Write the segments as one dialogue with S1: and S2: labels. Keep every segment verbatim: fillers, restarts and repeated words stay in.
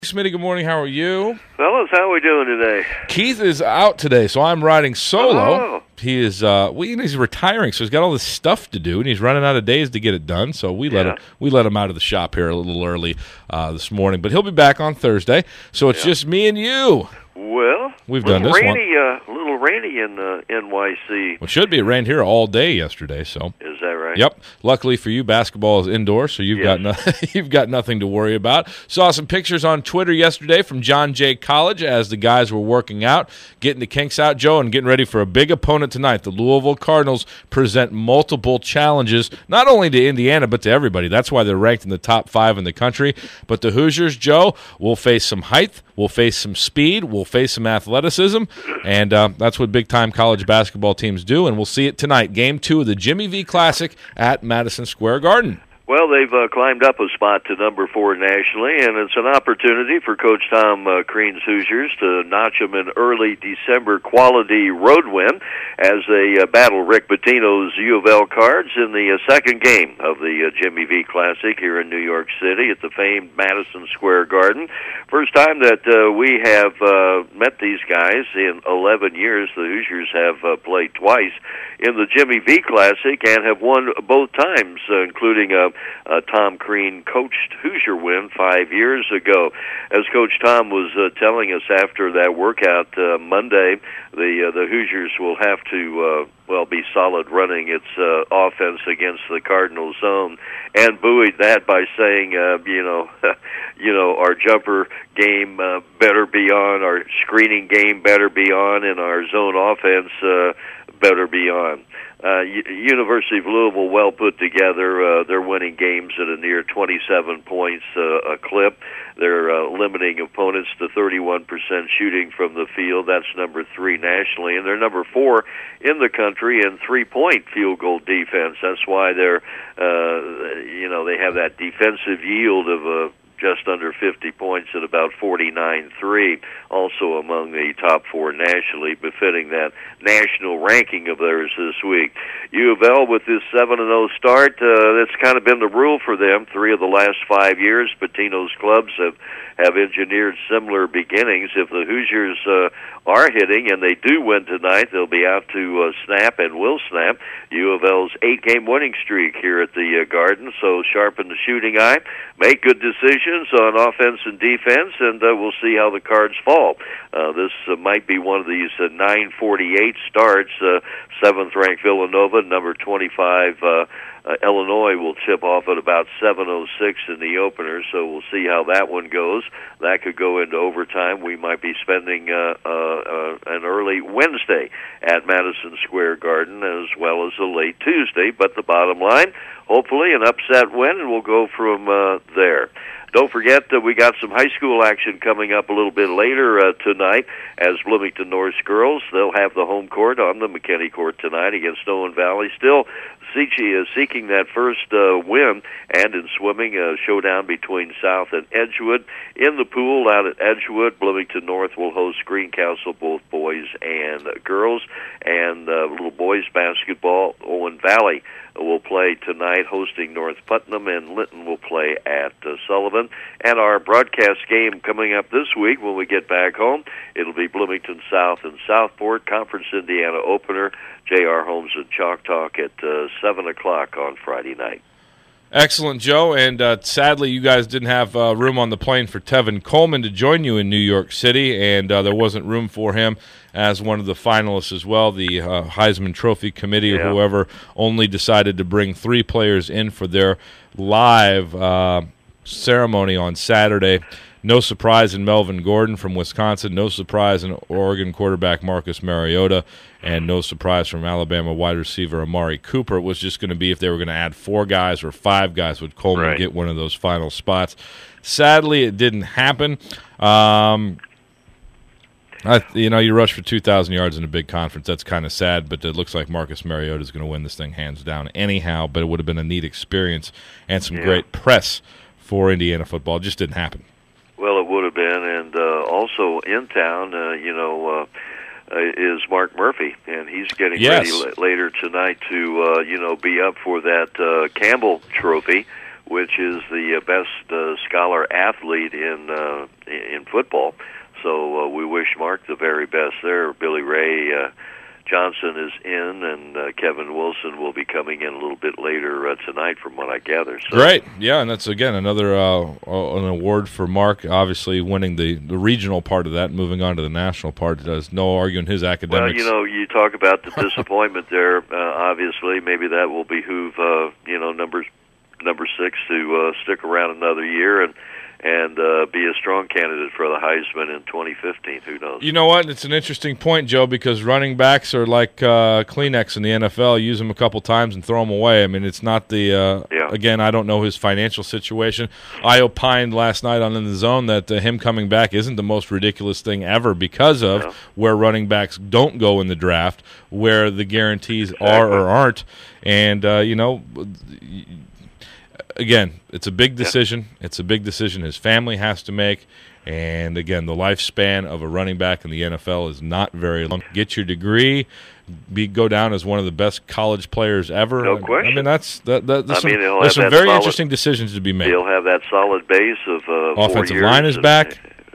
S1: Smitty, good morning. How are you?
S2: Fellas, how are we doing today?
S1: Keith is out today, so I'm riding solo.
S2: Oh.
S1: He is uh, well, he's retiring, so he's got all this stuff to do, and he's running out of days to get it done. So we let
S2: Yeah.
S1: him we let him out of the shop here a little early uh, this morning, but he'll be back on Thursday. So it's
S2: Yeah.
S1: just me and you.
S2: Well,
S1: We've
S2: little
S1: done this
S2: rainy, one. Uh, little rainy in uh, N Y C.
S1: Well, it should be. It rained here all day yesterday. So
S2: Is that right?
S1: yep. Luckily for you, basketball is indoors, so you've
S2: Yes.
S1: got no, you've got nothing to worry about. Saw some pictures on Twitter yesterday from John Jay College as the guys were working out, getting the kinks out, Joe, and getting ready for a big opponent tonight. The Louisville Cardinals present multiple challenges, not only to Indiana but to everybody. That's why they're ranked in the top five in the country. But the Hoosiers, Joe, will face some height, will face some speed, will face some athleticism, and uh, that's what big-time college basketball teams do. And we'll see it tonight. Game two of the Jimmy V Classic at Madison Square Garden.
S2: Well, they've uh, climbed up a spot to number four nationally, and it's an opportunity for Coach Tom uh, Crean's Hoosiers to notch them an early December quality road win as they uh, battle Rick Pitino's U of L Cards in the uh, second game of the uh, Jimmy V Classic here in New York City at the famed Madison Square Garden. First time that uh, we have uh, met these guys in eleven years. The Hoosiers have uh, played twice in the Jimmy V Classic and have won both times, uh, including a Uh, Tom Crean coached Hoosier win five years ago. As Coach Tom was uh, telling us after that workout uh, Monday, the uh, the Hoosiers will have to uh, well be solid running its uh, offense against the Cardinals' zone, and buoyed that by saying, uh, you know, you know, our jumper game uh, better be on, our screening game better be on, and our zone offense uh, better be on. Uh, U- University of Louisville, well put together. Uh, they're winning games at a near twenty-seven points uh, a clip. They're uh, limiting opponents to thirty-one percent shooting from the field. That's number three nationally, and they're number four in the country in three-point field goal defense. That's why they're, uh, you know, they have that defensive yield of a uh, just under fifty points at about forty-nine three, also among the top four nationally, befitting that national ranking of theirs this week. U of L with this seven and oh start, uh, that's kind of been the rule for them. Three of the last five years, Pitino's clubs have, have engineered similar beginnings. If the Hoosiers uh, are hitting, and they do win tonight, they'll be out to uh, snap and will snap U of L's eight-game winning streak here at the uh, Garden, so sharpen the shooting eye, make good decisions on offense and defense, and uh, we'll see how the cards fall. Uh, this uh, might be one of these uh, nine forty-eight starts. Uh, seventh-ranked Villanova, number twenty-five uh, uh, Illinois will chip off at about seven oh six in the opener, so we'll see how that one goes. That could go into overtime. We might be spending uh, uh, uh, an early Wednesday at Madison Square Garden as well as a late Tuesday, but the bottom line, hopefully an upset win, and we'll go from uh, there. Don't forget that we got some high school action coming up a little bit later uh, tonight as Bloomington North girls. They'll have the home court on the McKinney Court tonight against Owen Valley. Still is seeking that first uh, win, and in swimming, a showdown between South and Edgewood. In the pool out at Edgewood, Bloomington North will host Greencastle, both boys and uh, girls. And uh, little boys basketball, Owen Valley will play tonight, hosting North Putnam, and Linton will play at uh, Sullivan. And our broadcast game coming up this week when we get back home, it'll be Bloomington South and Southport, Conference Indiana opener, J R. Holmes and Chalk Talk at uh, seven o'clock on Friday night.
S1: Excellent, Joe, and uh, sadly you guys didn't have uh, room on the plane for Tevin Coleman to join you in New York City, and uh, there wasn't room for him as one of the finalists as well. The uh, Heisman Trophy Committee
S2: yeah.
S1: or whoever only decided to bring three players in for their live uh, ceremony on Saturday. No surprise in Melvin Gordon from Wisconsin, no surprise in Oregon quarterback Marcus Mariota, and no surprise from Alabama wide receiver Amari Cooper. It was just going to be if they were going to add four guys or five guys, would Coleman
S2: right.
S1: get one of those final spots. Sadly, it didn't happen. Um, I, you know, you rush for two thousand yards in a big conference. That's kind of sad, but it looks like Marcus Mariota is going to win this thing hands down anyhow, but it would have been a neat experience and some
S2: yeah.
S1: great press for Indiana football. It just didn't happen.
S2: Well, it would have been, and uh, also in town, uh, you know, uh, is Mark Murphy, and he's getting
S1: yes.
S2: ready l- later tonight to, uh, you know, be up for that uh, Campbell Trophy, which is the uh, best uh, scholar athlete in uh, in football. So uh, we wish Mark the very best there. Billy Ray uh, Johnson is in, and uh, Kevin Wilson will be coming in a little bit later uh, tonight, from what I gather. So.
S1: Great, yeah, and that's again another uh, an award for Mark. Obviously, winning the, the regional part of that, moving on to the national part. There's no arguing his academics.
S2: Well, you know, you talk about the disappointment there. Uh, obviously, maybe that will behoove uh, you know number number six to uh, stick around another year and. and uh, be a strong candidate for the Heisman in twenty fifteen. Who knows?
S1: You know what? It's an interesting point, Joe, because running backs are like uh, Kleenex in the N F L. Use them a couple times and throw them away. I mean, it's not the uh, –
S2: yeah.
S1: again, I don't know his financial situation. I opined last night on In the Zone that uh, him coming back isn't the most ridiculous thing ever because of
S2: yeah.
S1: where running backs don't go in the draft, where the guarantees
S2: exactly.
S1: are or aren't. And, uh, you know – again, it's a big decision. Yeah. It's a big decision his family has to make. And, again, the lifespan of a running back in the N F L is not very long. Get your degree, be go down as one of the best college players ever.
S2: No question.
S1: I mean, that's that, that, there's
S2: I
S1: some,
S2: mean,
S1: there's some very
S2: solid,
S1: interesting decisions to be made.
S2: He'll have that solid base of uh,
S1: offensive
S2: four years
S1: line is
S2: and,
S1: back.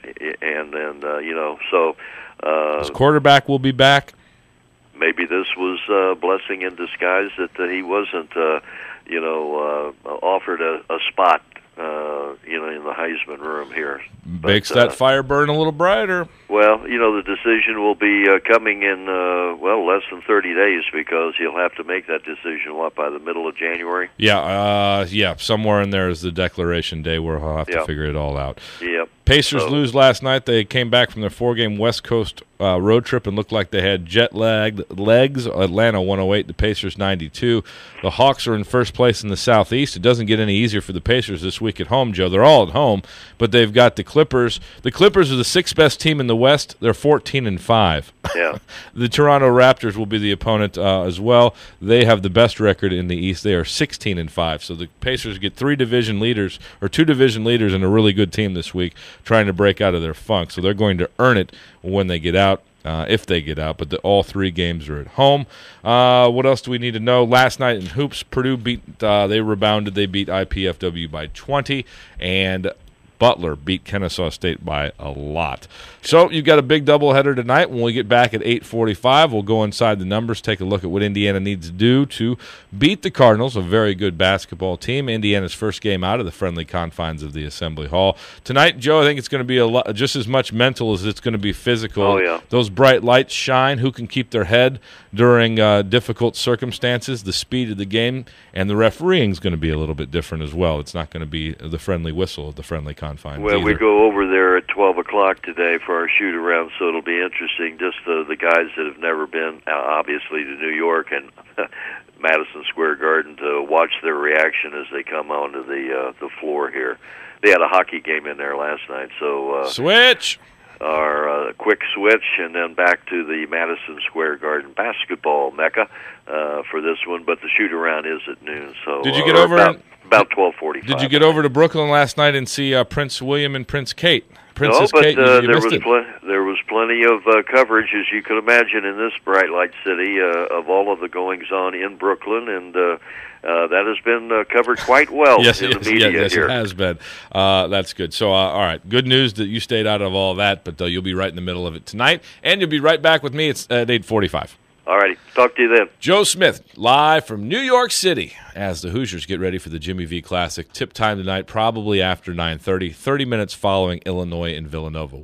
S2: And then, uh, you know, so... Uh,
S1: his quarterback will be back.
S2: Maybe this was a blessing in disguise that uh, he wasn't... Uh, you know, uh, offered a, a spot, uh, you know, in the Heisman room here.
S1: Makes
S2: but,
S1: that
S2: uh,
S1: fire burn a little brighter.
S2: Well, you know, the decision will be uh, coming in, uh, well, less than thirty days because he'll have to make that decision, what, by the middle of January?
S1: Yeah, uh, yeah, somewhere in there is the declaration day where he'll have
S2: yep.
S1: to figure it all out.
S2: Yep.
S1: Pacers
S2: so,
S1: lose last night. They came back from their four-game West Coast uh, road trip and looked like they had jet-lagged legs. Atlanta one oh eight, the Pacers ninety-two. The Hawks are in first place in the Southeast. It doesn't get any easier for the Pacers this week at home, Joe. They're all at home, but they've got the Clippers. The Clippers are the sixth best team in the West. They're fourteen and five.
S2: Yeah.
S1: The Toronto Raptors will be the opponent uh, as well. They have the best record in the East. They are sixteen and five. So the Pacers get three division leaders or two division leaders and a really good team this week, trying to break out of their funk. So they're going to earn it when they get out, uh, if they get out. But the, all three games are at home. Uh, what else do we need to know? Last night in hoops, Purdue beat. Uh, they rebounded. They beat I P F W by twenty, and Butler beat Kennesaw State by a lot. So you've got a big doubleheader tonight. When we get back at eight forty-five, we'll go inside the numbers, take a look at what Indiana needs to do to beat the Cardinals, a very good basketball team. Indiana's first game out of the friendly confines of the Assembly Hall. Tonight, Joe, I think it's going to be a lot, just as much mental as it's going to be physical.
S2: Oh, yeah.
S1: Those bright lights shine. Who can keep their head during uh, difficult circumstances, the speed of the game, and the refereeing is going to be a little bit different as well. It's not going to be the friendly whistle of the friendly confines.
S2: Well,
S1: either.
S2: we go over there at twelve o'clock today for our shoot-around, so it'll be interesting. Just uh, the guys that have never been, uh, obviously, to New York and Madison Square Garden to watch their reaction as they come onto the uh, the floor here. They had a hockey game in there last night, so... Uh,
S1: Switch!
S2: Our uh, quick switch, and then back to the Madison Square Garden basketball mecca uh, for this one, but the shoot-around is at noon. So
S1: Did you get
S2: uh,
S1: over...
S2: About,
S1: in-
S2: about twelve forty-five.
S1: Did you get over to Brooklyn last night and see uh, Prince William and Prince Kate? Princess
S2: no, but
S1: Kate,
S2: uh,
S1: you, you
S2: there
S1: missed
S2: was
S1: it.
S2: pl- there was plenty of uh, coverage, as you can imagine, in this bright light city uh, of all of the goings on in Brooklyn, and uh, uh, that has been uh, covered quite well
S1: yes,
S2: in
S1: yes,
S2: the media
S1: yes, yes,
S2: here.
S1: it has been. Uh, that's good. So, uh, all right, good news that you stayed out of all that, but uh, you'll be right in the middle of it tonight, and you'll be right back with me at, at eight forty-five.
S2: All righty. Talk to you then.
S1: Joe Smith, live from New York City, as the Hoosiers get ready for the Jimmy V Classic. Tip time tonight, probably after nine thirty, thirty minutes following Illinois and Villanova.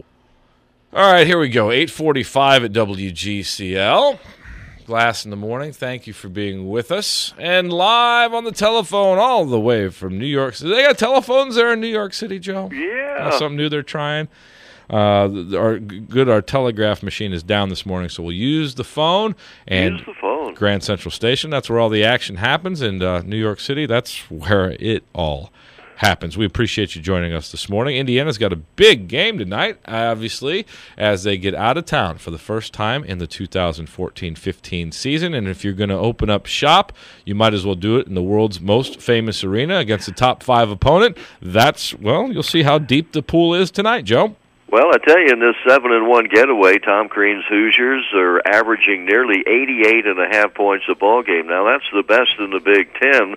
S1: All right, here we go, eight forty-five at W G C L. Glass in the morning, thank you for being with us. And live on the telephone all the way from New York City. They got telephones there in New York City, Joe?
S2: Yeah.
S1: Uh, something new they're trying. Uh, our good, our telegraph machine is down this morning, so we'll use the phone and
S2: use the phone.
S1: Grand Central Station. That's where all the action happens in uh, New York City. That's where it all happens. We appreciate you joining us this morning. Indiana's got a big game tonight, obviously, as they get out of town for the first time in the two thousand fourteen fifteen season. And if you're going to open up shop, you might as well do it in the world's most famous arena against a top five opponent. That's, well, you'll see how deep the pool is tonight, Joe.
S2: Well, I tell you, in this seven and one getaway, Tom Crean's Hoosiers are averaging nearly eighty-eight and a half points a ball game. Now, that's the best in the Big Ten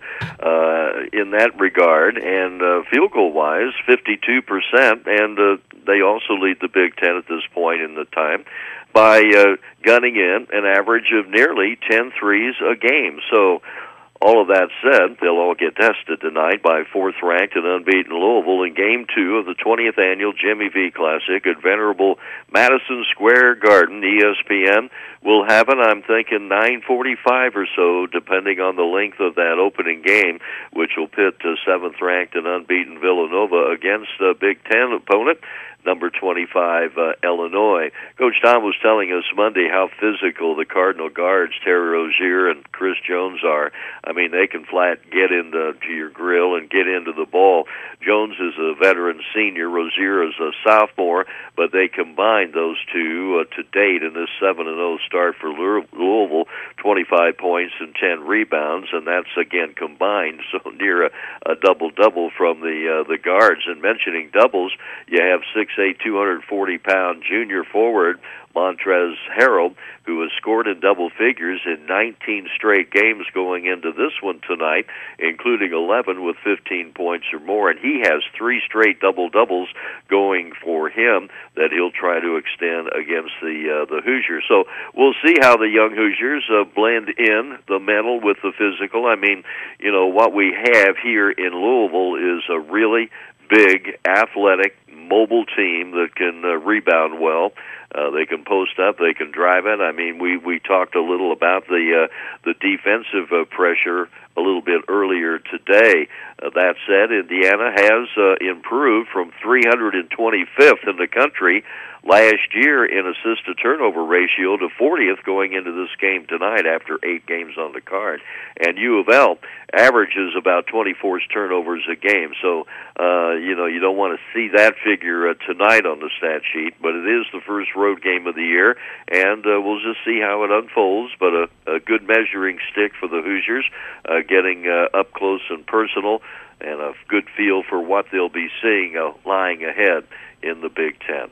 S2: uh, in that regard, and uh, field goal wise, fifty-two percent, and uh, they also lead the Big Ten at this point in the time by uh, gunning in an average of nearly ten threes a game. So, all of that said, they'll all get tested tonight by fourth-ranked and unbeaten Louisville in Game two of the twentieth Annual Jimmy V Classic at venerable Madison Square Garden. E S P N will have it, I'm thinking, nine forty-five or so, depending on the length of that opening game, which will pit uh, seventh-ranked and unbeaten Villanova against a Big Ten opponent, number twenty-five, uh, Illinois. Coach Tom was telling us Monday how physical the Cardinal guards, Terry Rozier and Chris Jones, are. I mean, they can flat get into to your grill and get into the ball. Jones is a veteran senior, Rozier is a sophomore, but they combined those two uh, to date in this seven and oh start for Louisville, twenty-five points and ten rebounds, and that's, again, combined, so near a, a double-double from the uh, the guards. And mentioning doubles, you have six eight, two hundred forty pound junior forward Montrezl Harrell, who has scored in double figures in nineteen straight games going into this one tonight, including eleven with fifteen points or more, and he has three straight double-doubles going for him that he'll try to extend against the uh, the Hoosiers. So we'll see how the young Hoosiers uh, blend in the mental with the physical. I mean, you know, what we have here in Louisville is a really big, athletic, mobile team that can uh, rebound well. Uh, they can post up. They can drive it. I mean, we, we talked a little about the uh, the defensive uh, pressure a little bit earlier today. Uh, that said, Indiana has uh, improved from three hundred twenty-fifth in the country last year in assist-to-turnover ratio to fortieth going into this game tonight after eight games on the card. And U of L averages about twenty-four turnovers a game. So, uh, you know, you don't want to see that figure uh, tonight on the stat sheet, but it is the first road game of the year, and uh, we'll just see how it unfolds. But a, a good measuring stick for the Hoosiers, uh, getting uh, up close and personal, and a good feel for what they'll be seeing uh, lying ahead in the Big Ten.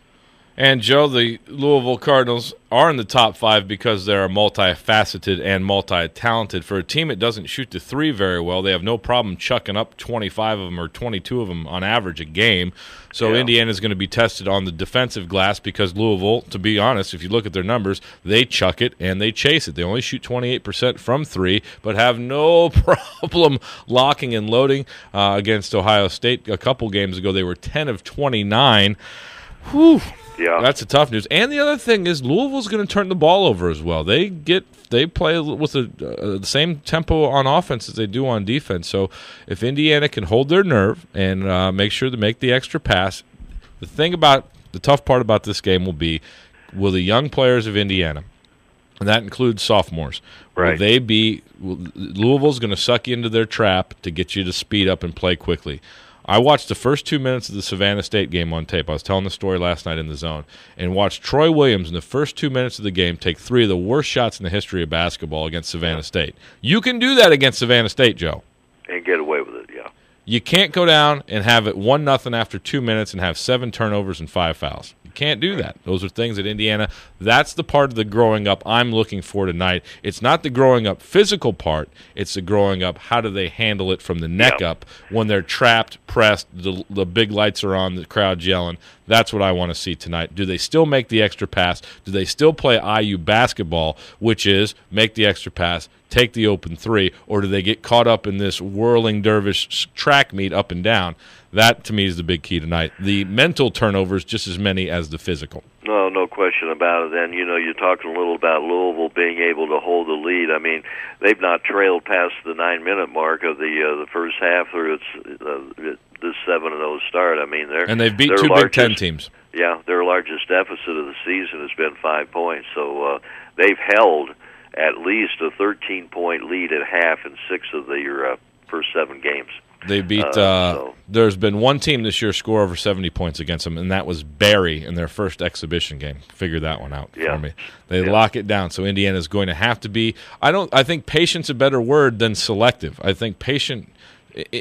S1: And, Joe, the Louisville Cardinals are in the top five because they're multifaceted and multi-talented. For a team that doesn't shoot the three very well, they have no problem chucking up twenty-five of them or twenty-two of them on average a game. So yeah. Indiana's going to be tested on the defensive glass because Louisville, to be honest, if you look at their numbers, they chuck it and they chase it. They only shoot twenty-eight percent from three, but have no problem locking and loading uh, against Ohio State. A couple games ago, they were ten of twenty-nine. Whew.
S2: Yeah,
S1: that's a tough news. And the other thing is Louisville's going to turn the ball over as well. They get they play with the, uh, the same tempo on offense as they do on defense. So if Indiana can hold their nerve and uh, make sure to make the extra pass, the thing about the tough part about this game will be, will the young players of Indiana, and that includes sophomores,
S2: right.
S1: will they be will, Louisville's going to suck you into their trap to get you to speed up and play quickly. I watched the first two minutes of the Savannah State game on tape. I was telling the story last night in the Zone, and watched Troy Williams in the first two minutes of the game take three of the worst shots in the history of basketball against Savannah State. You can do that against Savannah State, Joe.
S2: And get away with it, yeah.
S1: You can't go down and have it one nothing after two minutes and have seven turnovers and five fouls. You can't do that. Those are things that Indiana, that's the part of the growing up I'm looking for tonight. It's not the growing up physical part. It's the growing up, how do they handle it from the neck
S2: yeah.
S1: up when they're trapped, pressed, the, the big lights are on, the crowd's yelling. That's what I want to see tonight. Do they still make the extra pass? Do they still play I U basketball, which is make the extra pass, take the open three, or do they get caught up in this whirling dervish track meet up and down? That, to me, is the big key tonight. The mental turnovers, just as many as the physical.
S2: No, no question about it. And, you know, you're talking a little about Louisville being able to hold the lead. I mean, they've not trailed past the nine-minute mark of the uh, the first half through its, uh, this seven and oh start. I mean, they're
S1: And they've beat two
S2: largest,
S1: Big Ten teams.
S2: Yeah, their largest deficit of the season has been five points. So uh, they've held at least a thirteen-point lead at half in six of their uh, first seven games.
S1: They beat. Uh,
S2: uh, so.
S1: There's been one team this year score over seventy points against them, and that was Barry in their first exhibition game. Figure that one out
S2: yeah.
S1: for me. They
S2: yeah.
S1: lock it down. So Indiana's going to have to be. I don't. I think patient's a better word than selective. I think patient.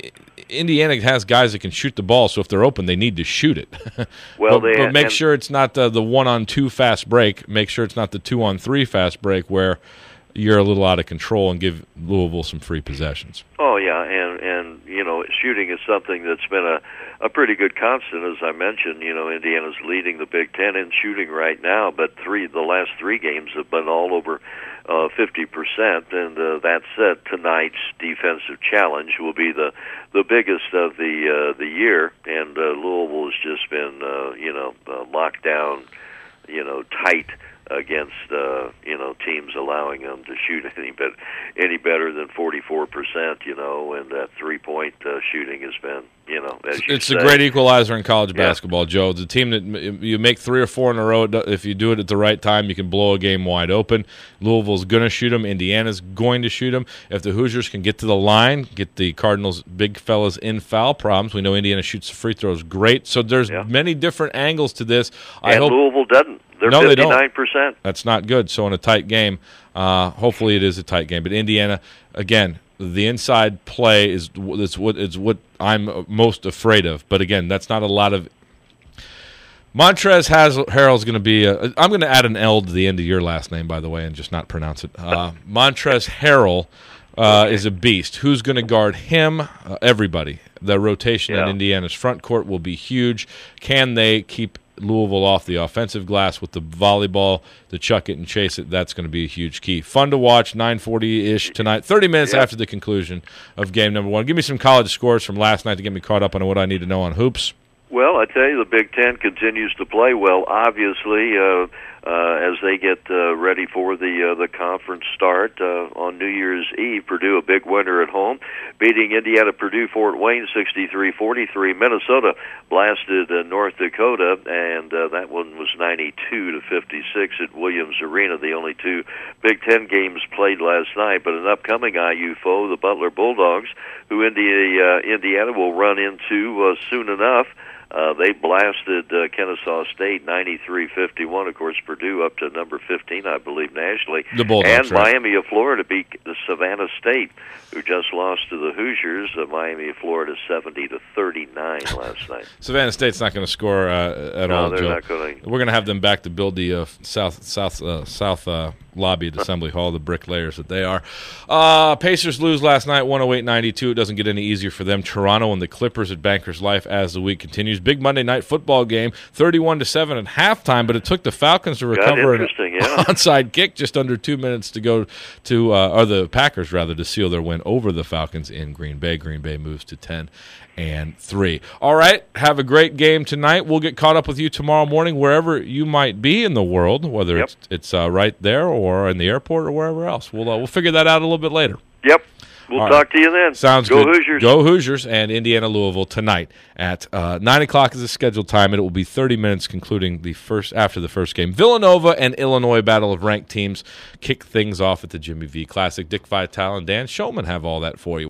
S1: Indiana has guys that can shoot the ball, so if they're open, they need to shoot it.
S2: Well,
S1: but,
S2: they,
S1: but make
S2: and,
S1: sure it's not the, the one-on-two fast break. Make sure it's not the two-on-three fast break where you're a little out of control and give Louisville some free possessions.
S2: Oh, yeah, and, and you know, shooting is something that's been a, a pretty good constant, as I mentioned. You know, Indiana's leading the Big Ten in shooting right now, but three the last three games have been all over uh, fifty percent, and uh, that said, tonight's defensive challenge will be the, the biggest of the uh, the year, and uh, Louisville has just been, uh, you know, uh, locked down, you know, tight against uh, you know teams allowing them to shoot any bit any better than forty-four percent, you know, and that three point uh, shooting has been, you know, as you
S1: it's
S2: say.
S1: a great equalizer in college
S2: Yeah.
S1: basketball, Joe. The team that you make three or four in a row, if you do it at the right time, you can blow a game wide open. Louisville's going to shoot them. Indiana's going to shoot them. If the Hoosiers can get to the line, get the Cardinals' big fellas in foul problems, we know Indiana shoots the free throws great. So there's
S2: Yeah.
S1: many different angles to this. I
S2: And
S1: hope
S2: Louisville doesn't. They're
S1: No, they don't.
S2: fifty-nine percent.
S1: That's not good. So in a tight game, uh, hopefully it is a tight game. But Indiana, again, the inside play is it's what it's what I'm most afraid of. But again, that's not a lot of. Montrezl Harrell's going to be. A, I'm going to add an L to the end of your last name, by the way, and just not pronounce it. Uh, Montrezl Harrell uh, is a beast. Who's going to guard him? Uh, everybody. The rotation
S2: Yeah.
S1: in Indiana's front court will be huge. Can they keep Louisville off the offensive glass with the volleyball, the chuck it and chase it? That's going to be a huge key. Fun to watch, nine forty-ish tonight, thirty minutes
S2: Yeah.
S1: after the conclusion of game number one. Give me some college scores from last night to get me caught up on what I need to know on hoops.
S2: Well, I tell you, the Big Ten continues to play well. Obviously, uh, uh, as they get uh, ready for the uh, the conference start uh, on New Year's Eve, Purdue a big winner at home, beating Indiana Purdue Fort Wayne sixty-three forty-three. Minnesota blasted uh, North Dakota, and uh, that one was ninety-two to fifty-six at Williams Arena. The only two Big Ten games played last night, but an upcoming I U foe, the Butler Bulldogs, who India, uh, Indiana will run into uh, soon enough. Uh, they blasted uh, Kennesaw State ninety-three fifty-one. Of course, Purdue up to number fifteen, I believe, nationally.
S1: The Bulldogs,
S2: and
S1: right.
S2: Miami of Florida beat the Savannah State, who just lost to the Hoosiers. Uh, Miami of Florida seventy to thirty-nine last night.
S1: Savannah State's not going to score uh, at
S2: No,
S1: all,
S2: they're
S1: Joe.
S2: not going to.
S1: We're going to have them back to build the uh, south south uh, south uh, lobby at Assembly Hall, the bricklayers that they are. Uh, Pacers lose last night, one oh eight ninety-two. It doesn't get any easier for them. Toronto and the Clippers at Bankers Life as the week continues. Big Monday night football game, thirty-one to seven at halftime, but it took the Falcons to recover an
S2: interesting, yeah.
S1: onside kick just under two minutes to go to, uh, or the Packers rather, to seal their win over the Falcons in Green Bay. Green Bay moves to ten and three. All right, have a great game tonight. We'll get caught up with you tomorrow morning wherever you might be in the world, whether
S2: Yep.
S1: it's it's uh, right there or in the airport or wherever else. We'll uh, we'll figure that out a little bit later.
S2: Yep. We'll
S1: All
S2: talk
S1: right.
S2: to you then.
S1: Sounds
S2: Go
S1: good.
S2: Hoosiers.
S1: Go Hoosiers and Indiana Louisville tonight at uh, nine o'clock is the scheduled time, and it will be thirty minutes concluding the first after the first game. Villanova and Illinois, battle of ranked teams, kick things off at the Jimmy V Classic. Dick Vitale and Dan Shulman have all that for you.